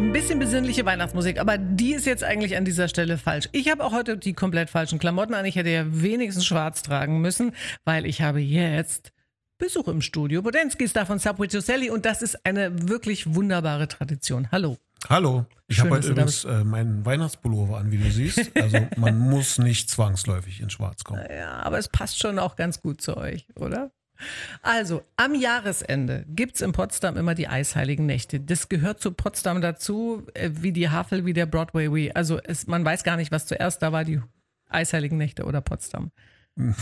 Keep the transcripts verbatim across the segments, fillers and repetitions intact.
ein bisschen besinnliche Weihnachtsmusik, aber die ist jetzt eigentlich an dieser Stelle falsch. Ich habe auch heute die komplett falschen Klamotten an. Ich hätte ja wenigstens schwarz tragen müssen, weil ich habe jetzt Besuch im Studio. Bodensky ist da von Subway to Sally und das ist eine wirklich wunderbare Tradition. Hallo. Hallo, ich Schön, habe heute dass du da übrigens äh, meinen Weihnachtspullover an, wie du siehst. Also man muss nicht zwangsläufig in Schwarz kommen. Ja, aber es passt schon auch ganz gut zu euch, oder? Also, am Jahresende gibt es in Potsdam immer die Eisheiligen Nächte. Das gehört zu Potsdam dazu, äh, wie die Havel, wie der Broadway Week. Also es, man weiß gar nicht, was zuerst da war, die Eisheiligen Nächte oder Potsdam. Das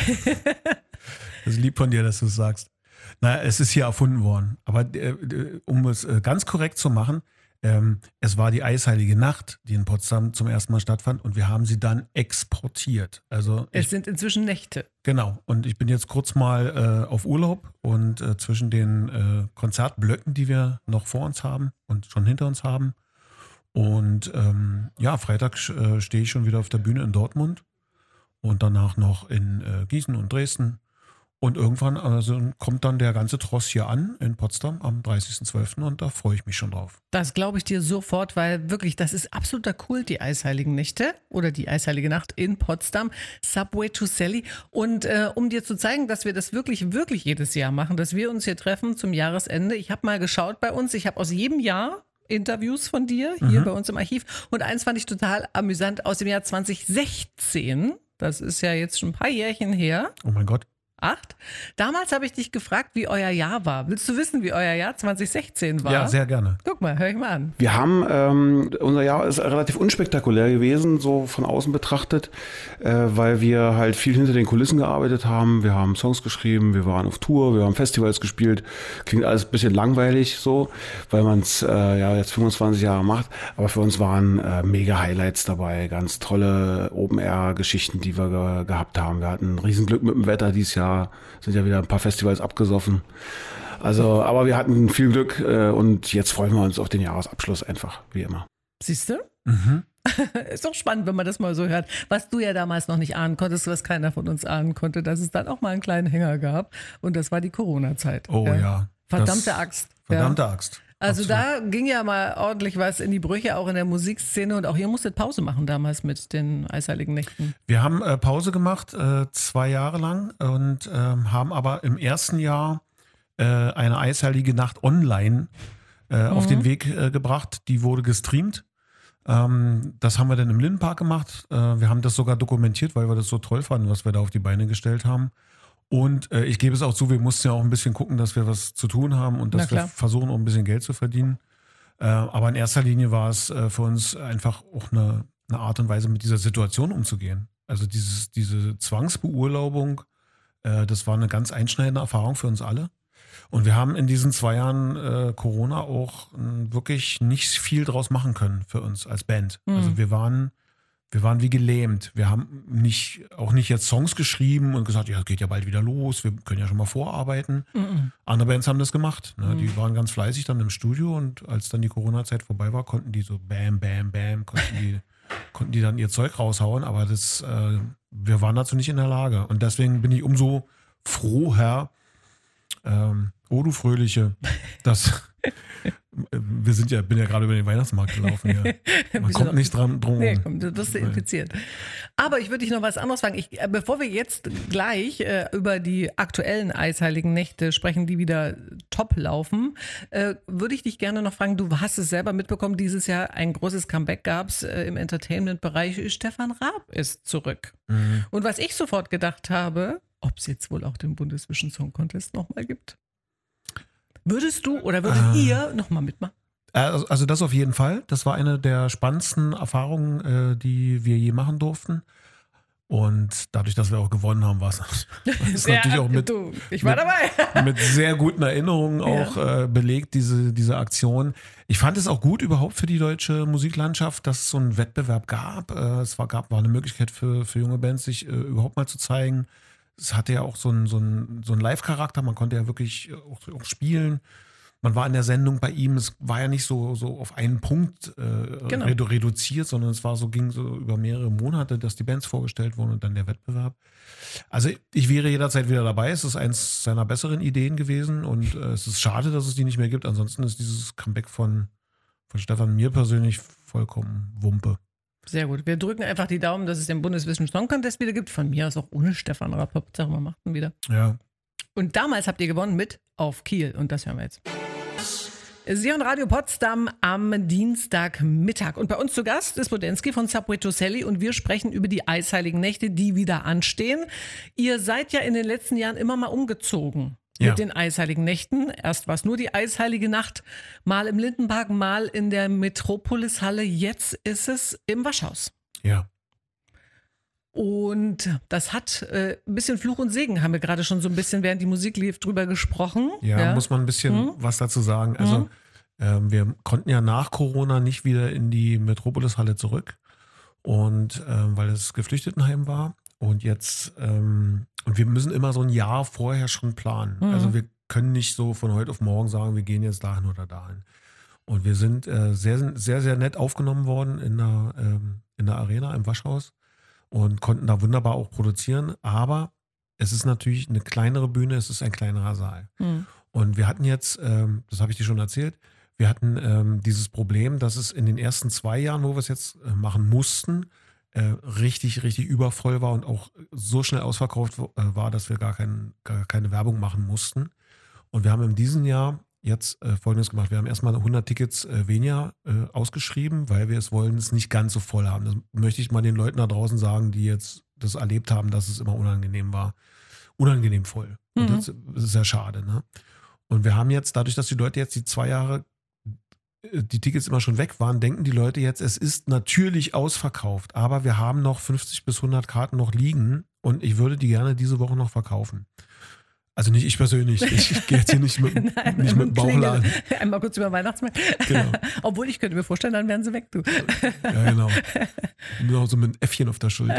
ist lieb von dir, dass du es sagst. Na, es ist hier erfunden worden. Aber äh, um es äh, ganz korrekt zu machen, ähm, es war die Eisheilige Nacht, die in Potsdam zum ersten Mal stattfand und wir haben sie dann exportiert. Also Es ich, sind inzwischen Nächte. genau. Und ich bin jetzt kurz mal äh, auf Urlaub und äh, zwischen den äh, Konzertblöcken, die wir noch vor uns haben und schon hinter uns haben. Und ähm, ja, Freitag äh, stehe ich schon wieder auf der Bühne in Dortmund und danach noch in äh, Gießen und Dresden. Und irgendwann also kommt dann der ganze Tross hier an in Potsdam am dreißigsten zwölften und da freue ich mich schon drauf. Das glaube ich dir sofort, weil wirklich, das ist absoluter Kult, die Eisheiligen Nächte oder die Eisheilige Nacht in Potsdam, Subway to Sally. Und äh, um dir zu zeigen, dass wir das wirklich, wirklich jedes Jahr machen, dass wir uns hier treffen zum Jahresende. Ich habe mal geschaut bei uns, ich habe aus jedem Jahr Interviews von dir hier Mhm. bei uns im Archiv und eins fand ich total amüsant aus dem Jahr zwanzig sechzehn. Das ist ja jetzt schon ein paar Jährchen her. Oh mein Gott. Acht. Damals habe ich dich gefragt, wie euer Jahr war. Willst du wissen, wie euer Jahr zwanzig sechzehn war? Ja, sehr gerne. Guck mal, hör ich mal an. Wir haben, ähm, unser Jahr ist relativ unspektakulär gewesen, so von außen betrachtet, äh, weil wir halt viel hinter den Kulissen gearbeitet haben. Wir haben Songs geschrieben, wir waren auf Tour, wir haben Festivals gespielt. Klingt alles ein bisschen langweilig so, weil man es äh, ja jetzt fünfundzwanzig Jahre macht. Aber für uns waren äh, mega Highlights dabei, ganz tolle Open-Air-Geschichten, die wir ge- gehabt haben. Wir hatten ein Riesenglück mit dem Wetter dieses Jahr, sind ja wieder ein paar Festivals abgesoffen. Also, aber wir hatten viel Glück äh, und jetzt freuen wir uns auf den Jahresabschluss einfach, wie immer. Siehst du? Mhm. Ist doch spannend, wenn man das mal so hört. Was du ja damals noch nicht ahnen konntest, was keiner von uns ahnen konnte, dass es dann auch mal einen kleinen Hänger gab. Und das war die Corona-Zeit. Oh ja. Verdammte Das- Axt. Verdammte ja. Axt. Also Absolut. da ging ja mal ordentlich was in die Brüche, auch in der Musikszene. Und auch ihr musstet Pause machen damals mit den Eisheiligen Nächten. Wir haben äh, Pause gemacht, äh, zwei Jahre lang und ähm, haben aber im ersten Jahr äh, eine Eisheilige Nacht online äh, auf den Weg äh, gebracht. Die wurde gestreamt. Ähm, das haben wir dann im Lindenpark gemacht. Äh, wir haben das sogar dokumentiert, weil wir das so toll fanden, was wir da auf die Beine gestellt haben. Und äh, ich gebe es auch zu, wir mussten ja auch ein bisschen gucken, dass wir was zu tun haben und Na dass wir klar. versuchen, auch ein bisschen Geld zu verdienen. Äh, aber in erster Linie war es äh, für uns einfach auch eine, eine Art und Weise, mit dieser Situation umzugehen. Also dieses, diese Zwangsbeurlaubung, äh, das war eine ganz einschneidende Erfahrung für uns alle. Und wir haben in diesen zwei Jahren äh, Corona auch äh, wirklich nicht viel draus machen können für uns als Band. Mhm. Also wir waren, wir waren wie gelähmt. Wir haben nicht, auch nicht jetzt Songs geschrieben und gesagt, ja, es geht ja bald wieder los, wir können ja schon mal vorarbeiten. Mhm. Andere Bands haben das gemacht. Ne? Die waren ganz fleißig dann im Studio und als dann die Corona-Zeit vorbei war, konnten die so bam, bam, bam, konnten die, konnten die dann ihr Zeug raushauen. Aber das, äh, wir waren dazu nicht in der Lage. Und deswegen bin ich umso froher, ähm, oh du Fröhliche, dass wir sind ja, bin ja gerade über den Weihnachtsmarkt gelaufen hier. Man kommt nicht dran drum. Nee, komm, du wirst du infiziert. Aber ich würde dich noch was anderes fragen. Ich, äh, bevor wir jetzt gleich äh, über die aktuellen Eisheiligen Nächte sprechen, die wieder top laufen, äh, würde ich dich gerne noch fragen, du hast es selber mitbekommen, dieses Jahr ein großes Comeback gab es äh, im Entertainment-Bereich. Stefan Raab ist zurück. Mhm. Und was ich sofort gedacht habe, ob es jetzt wohl auch den Bundesvision Song Contest nochmal gibt. Würdest du oder würdet Ah. ihr nochmal mitmachen? Also, also das auf jeden Fall. Das war eine der spannendsten Erfahrungen, äh, die wir je machen durften. Und dadurch, dass wir auch gewonnen haben, war es ist natürlich auch mit, du, ich war mit- dabei. mit sehr guten Erinnerungen auch äh, belegt, diese, diese Aktion. Ich fand es auch gut überhaupt für die deutsche Musiklandschaft, dass es so einen Wettbewerb gab. Äh, es war, gab, war eine Möglichkeit für, für junge Bands, sich äh, überhaupt mal zu zeigen. Es hatte ja auch so einen, so einen, so einen Live-Charakter, man konnte ja wirklich auch, auch spielen. Man war in der Sendung bei ihm, es war ja nicht so, so auf einen Punkt äh, Genau. redu- reduziert, sondern es war so, ging so über mehrere Monate, dass die Bands vorgestellt wurden und dann der Wettbewerb. Also ich wäre jederzeit wieder dabei. Es ist eins seiner besseren Ideen gewesen und äh, es ist schade, dass es die nicht mehr gibt. Ansonsten ist dieses Comeback von, von Stefan mir persönlich vollkommen Wumpe. Sehr gut. Wir drücken einfach die Daumen, dass es den Bundesvision Song Contest wieder gibt. Von mir aus auch ohne Stefan Rapp. Sag mal, macht ihn wieder. Ja. Und damals habt ihr gewonnen mit Auf Kiel. Und das hören wir jetzt. Sion Radio Potsdam am Dienstagmittag. Und bei uns zu Gast ist Bodenski von Subway to Sally und wir sprechen über die eisheiligen Nächte, die wieder anstehen. Ihr seid ja in den letzten Jahren immer mal umgezogen ja. mit den eisheiligen Nächten. Erst war es nur die eisheilige Nacht, mal im Lindenpark, mal in der Metropolis-Halle. Jetzt ist es im Waschhaus. Ja. Und das hat äh, ein bisschen Fluch und Segen, haben wir gerade schon so ein bisschen, während die Musik lief, drüber gesprochen. Ja, ja. muss man ein bisschen hm? was dazu sagen. Also hm? ähm, wir konnten ja nach Corona nicht wieder in die Metropolis-Halle zurück, und ähm, weil es Geflüchtetenheim war. Und jetzt, ähm, und wir müssen immer so ein Jahr vorher schon planen. Hm. Also wir können nicht so von heute auf morgen sagen, wir gehen jetzt dahin oder dahin. Und wir sind äh, sehr, sehr, sehr nett aufgenommen worden in der, ähm, in der Arena, im Waschhaus. Und konnten da wunderbar auch produzieren. Aber es ist natürlich eine kleinere Bühne, es ist ein kleinerer Saal. Mhm. Und wir hatten jetzt, ähm, das habe ich dir schon erzählt, wir hatten ähm, dieses Problem, dass es in den ersten zwei Jahren, wo wir es jetzt äh, machen mussten, äh, richtig, richtig übervoll war und auch so schnell ausverkauft äh, war, dass wir gar, kein, gar keine Werbung machen mussten. Und wir haben in diesem Jahr jetzt äh, Folgendes gemacht. Wir haben erstmal hundert Tickets äh, weniger äh, ausgeschrieben, weil wir es wollen, es nicht ganz so voll haben. Das möchte ich mal den Leuten da draußen sagen, die jetzt das erlebt haben, dass es immer unangenehm war. Unangenehm voll. Mhm. Und das, das ist sehr schade. Ne? Und wir haben jetzt, dadurch, dass die Leute jetzt die zwei Jahre, äh, die Tickets immer schon weg waren, denken die Leute jetzt, es ist natürlich ausverkauft. Aber wir haben noch fünfzig bis hundert Karten noch liegen und ich würde die gerne diese Woche noch verkaufen. Also nicht ich persönlich, ich gehe jetzt hier nicht mit, Nein, nicht mit dem Bauchladen. Einmal kurz über Weihnachtsmarkt. Genau. Obwohl, ich könnte mir vorstellen, dann wären sie weg, du. Ja, genau. Nur so mit einem Äffchen auf der Schulter.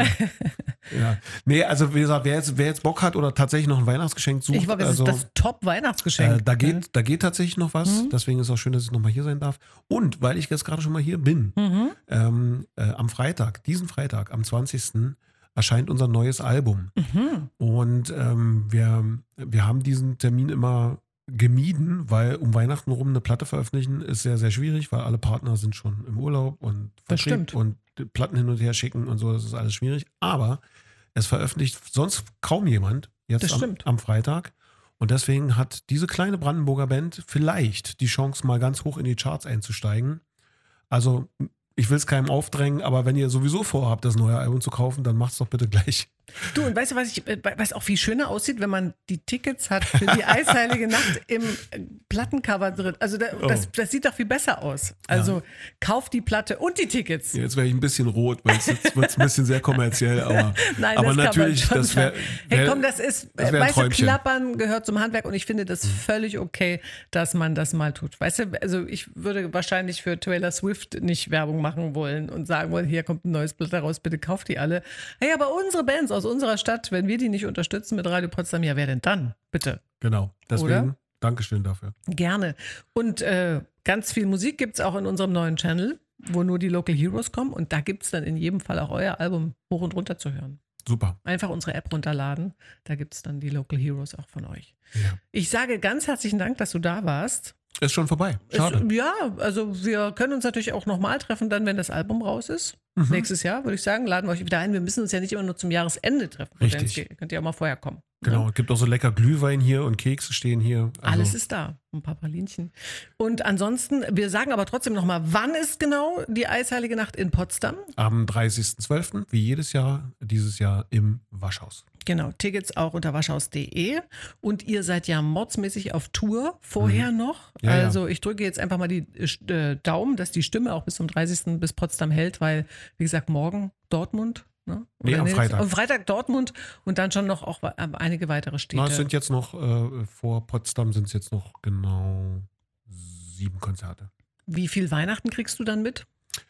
Ja. Nee, also wie gesagt, wer jetzt, wer jetzt Bock hat oder tatsächlich noch ein Weihnachtsgeschenk sucht. Ich glaube, das also, ist das Top-Weihnachtsgeschenk. Äh, da, geht, da geht tatsächlich noch was. Mhm. Deswegen ist es auch schön, dass ich nochmal hier sein darf. Und weil ich jetzt gerade schon mal hier bin, mhm. ähm, äh, am Freitag, diesen Freitag, am zwanzigsten erscheint unser neues Album. Mhm. Und ähm, wir, wir haben diesen Termin immer gemieden, weil um Weihnachten rum eine Platte veröffentlichen ist sehr, sehr schwierig, weil alle Partner sind schon im Urlaub und Vertrieb und Platten hin und her schicken und so, das ist alles schwierig. Aber es veröffentlicht sonst kaum jemand jetzt am, am Freitag. Und deswegen hat diese kleine Brandenburger Band vielleicht die Chance, mal ganz hoch in die Charts einzusteigen. Also ich will es keinem aufdrängen, aber wenn ihr sowieso vorhabt, das neue Album zu kaufen, dann macht's doch bitte gleich. Du, und weißt du, was ich, was auch viel schöner aussieht, wenn man die Tickets hat für die eisheilige Nacht im Plattencover drin. Also da, oh. das, das sieht doch viel besser aus. Also ja. Kauft die Platte und die Tickets. Jetzt wäre ich ein bisschen rot, weil jetzt wird es ein bisschen sehr kommerziell, aber, Nein, aber das natürlich, kann man das wäre. Wär, hey komm, das ist, das wär weißt du, Klappern gehört zum Handwerk und ich finde das mhm. völlig okay, dass man das mal tut. Weißt du, also ich würde wahrscheinlich für Taylor Swift nicht Werbung machen wollen und sagen wollen, hier kommt ein neues Blatt raus, bitte kauft die alle. Hey, aber unsere Bands aus unserer Stadt, wenn wir die nicht unterstützen mit Radio Potsdam, ja, wer denn dann? Bitte. Genau, deswegen Oder? Dankeschön dafür. Gerne. Und äh, ganz viel Musik gibt es auch in unserem neuen Channel, wo nur die Local Heroes kommen und da gibt es dann in jedem Fall auch euer Album hoch und runter zu hören. Super. Einfach unsere App runterladen, da gibt es dann die Local Heroes auch von euch. Ja. Ich sage ganz herzlichen Dank, dass du da warst. Ist schon vorbei. Schade. Ist, ja, also wir können uns natürlich auch nochmal treffen, dann, wenn das Album raus ist. Mhm. Nächstes Jahr, würde ich sagen, laden wir euch wieder ein. Wir müssen uns ja nicht immer nur zum Jahresende treffen. Richtig. Ihr könnt ja auch mal vorher kommen. Genau, ne? Es gibt auch so lecker Glühwein hier und Kekse stehen hier. Also alles ist da, ein paar Pralinchen. Und ansonsten, wir sagen aber trotzdem nochmal, wann ist genau die Eisheilige Nacht in Potsdam? Am dreißigsten zwölften wie jedes Jahr, dieses Jahr im Waschhaus. Genau, Tickets auch unter waschhaus punkt de und ihr seid ja mordsmäßig auf Tour vorher mhm. noch. Ja, also ja. ich drücke jetzt einfach mal die äh, Daumen, dass die Stimme auch bis zum dreißigsten bis Potsdam hält, weil, wie gesagt, morgen Dortmund. Ne? Nee, am Freitag. Am Freitag Dortmund und dann schon noch auch einige weitere Städte. Na, es sind jetzt noch, äh, vor Potsdam sind es jetzt noch genau sieben Konzerte. Wie viel Weihnachten kriegst du dann mit?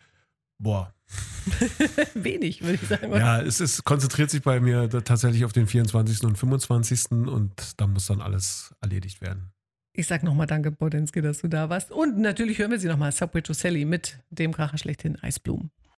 Boah. Wenig, würde ich sagen. Oder? Ja, es ist, konzentriert sich bei mir tatsächlich auf den vierundzwanzigsten und fünfundzwanzigsten und da muss dann alles erledigt werden. Ich sag nochmal danke, Bodenski, dass du da warst. Und natürlich hören wir sie nochmal, Subway to Sally mit dem Kracher schlechthin, Eisblumen.